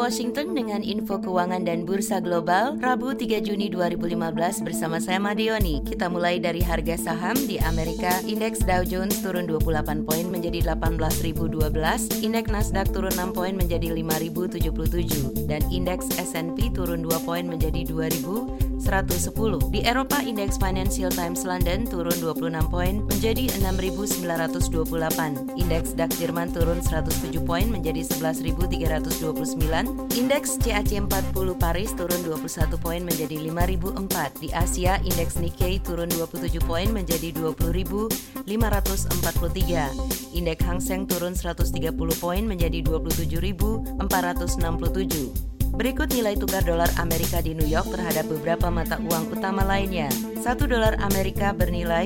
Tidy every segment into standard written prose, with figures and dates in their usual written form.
Washington dengan info keuangan dan bursa global Rabu 3 Juni 2015 bersama saya Madioni. Kita mulai dari harga saham di Amerika. Indeks Dow Jones turun 28 poin menjadi 18.012, indeks Nasdaq turun 6 poin menjadi 5.077 dan indeks S&P turun 2 poin menjadi 2.110. Di Eropa, indeks Financial Times London turun 26 poin menjadi 6.928. Indeks DAX Jerman turun 107 poin menjadi 11.329. Indeks CAC 40 Paris turun 21 poin menjadi 5.004. Di Asia, indeks Nikkei turun 27 poin menjadi 20.543. Indeks Hang Seng turun 130 poin menjadi 27.467. Berikut nilai tukar dolar Amerika di New York terhadap beberapa mata uang utama lainnya. $1 Amerika bernilai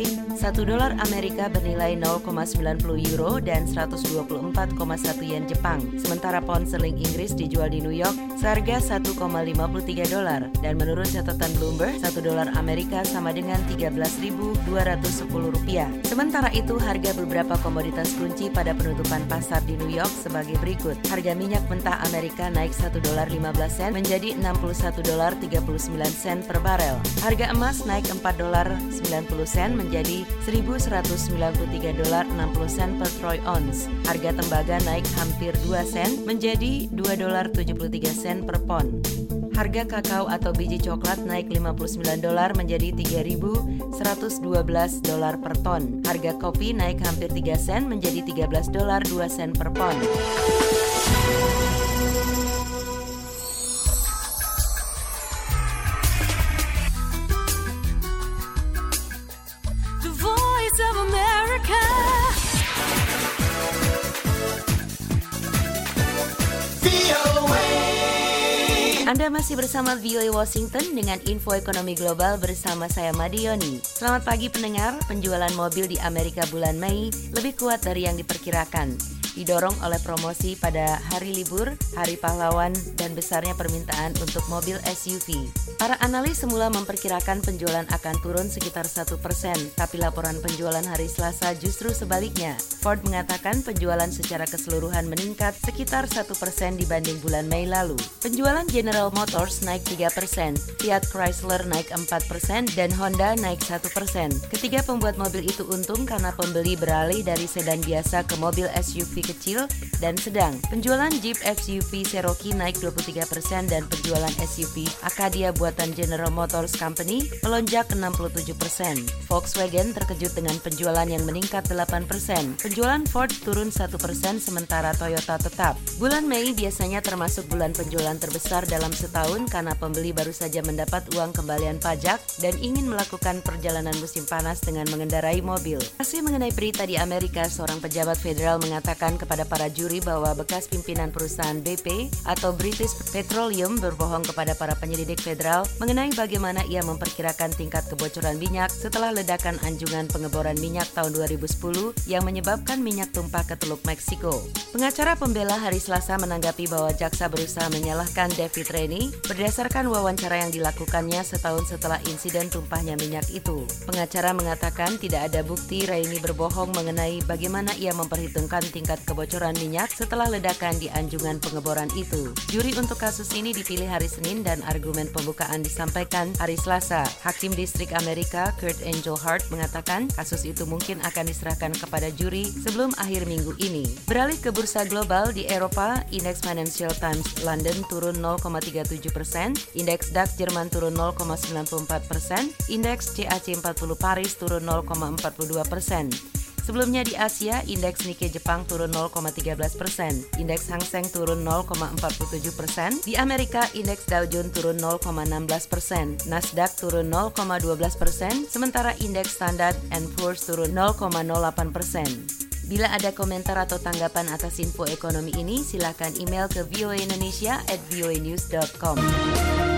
€0,90 dan 124,1 yen Jepang. Sementara pound sterling Inggris dijual di New York seharga $1,53 dan menurut catatan Bloomberg, $1 Amerika sama dengan Rp13.210. Sementara itu, harga beberapa komoditas kunci pada penutupan pasar di New York sebagai berikut. Harga minyak mentah Amerika naik $1.15 menjadi $61.39 per barel. Harga emas naik $4.90 menjadi $1.193.60 per troy ounce. Harga tembaga naik hampir 2 sen menjadi $2.73 per pon. Harga kakao atau biji coklat naik $59 menjadi $3.112 per ton. Harga kopi naik hampir 3 sen menjadi $13.02 per pon. Anda masih bersama VOA Washington dengan info ekonomi global bersama saya Madioni. Selamat pagi pendengar, penjualan mobil di Amerika bulan Mei lebih kuat dari yang diperkirakan. Didorong oleh promosi pada hari libur, hari pahlawan, dan besarnya permintaan untuk mobil SUV. Para analis semula memperkirakan penjualan akan turun sekitar 1%, tapi laporan penjualan hari Selasa justru sebaliknya. Ford mengatakan penjualan secara keseluruhan meningkat sekitar 1% dibanding bulan Mei lalu. Penjualan General Motors naik 3%, Fiat Chrysler naik 4%, dan Honda naik 1%. Ketiga pembuat mobil itu untung karena pembeli beralih dari sedan biasa ke mobil SUV kecil dan sedang. Penjualan Jeep SUV Cherokee naik 23% dan penjualan SUV Acadia buatan General Motors Company melonjak 67%. Volkswagen terkejut dengan penjualan yang meningkat 8%. Penjualan Ford turun 1% sementara Toyota tetap. Bulan Mei biasanya termasuk bulan penjualan terbesar dalam setahun karena pembeli baru saja mendapat uang kembalian pajak dan ingin melakukan perjalanan musim panas dengan mengendarai mobil. Masih mengenai berita di Amerika, seorang pejabat federal mengatakan kepada para juri bahwa bekas pimpinan perusahaan BP atau British Petroleum berbohong kepada para penyelidik federal mengenai bagaimana ia memperkirakan tingkat kebocoran minyak setelah ledakan anjungan pengeboran minyak tahun 2010 yang menyebabkan minyak tumpah ke Teluk Meksiko. Pengacara pembela hari Selasa menanggapi bahwa jaksa berusaha menyalahkan David Rainey berdasarkan wawancara yang dilakukannya setahun setelah insiden tumpahnya minyak itu. Pengacara mengatakan tidak ada bukti Rainey berbohong mengenai bagaimana ia memperhitungkan tingkat kebocoran minyak setelah ledakan di anjungan pengeboran itu. Juri untuk kasus ini dipilih hari Senin dan argumen pembukaan disampaikan hari Selasa. Hakim Distrik Amerika Kurt Engelhardt mengatakan kasus itu mungkin akan diserahkan kepada juri sebelum akhir minggu ini. Beralih ke bursa global di Eropa, indeks Financial Times London turun 0,37%, indeks DAX Jerman turun 0,94%, indeks CAC 40 Paris turun 0,42%. Sebelumnya di Asia, indeks Nikkei Jepang turun 0,13%, indeks Hang Seng turun 0,47%, di Amerika indeks Dow Jones turun 0,16%, Nasdaq turun 0,12%, sementara indeks Standard & Poor's turun 0,08%. Bila ada komentar atau tanggapan atas info ekonomi ini, silakan email ke voaindonesia@voanews.com.